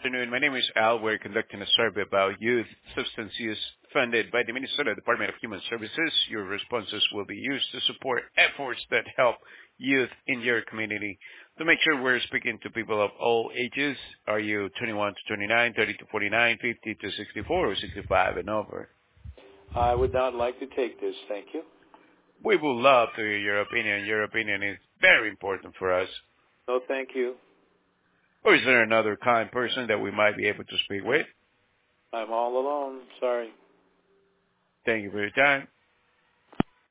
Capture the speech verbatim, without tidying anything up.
Afternoon. My name is Al. We're conducting a survey about youth substance use funded by the Minnesota Department of Human Services. Your responses will be used to support efforts that help youth in your community. To make sure we're speaking to people of all ages, are you twenty-one to twenty-nine, thirty to forty-nine, fifty to sixty-four, or sixty-five and over? I would not like to take this, thank you. We would love to hear your opinion. Your opinion is very important for us. No, thank you. Or is there another kind person that we might be able to speak with? I'm all alone. Sorry. Thank you for your time.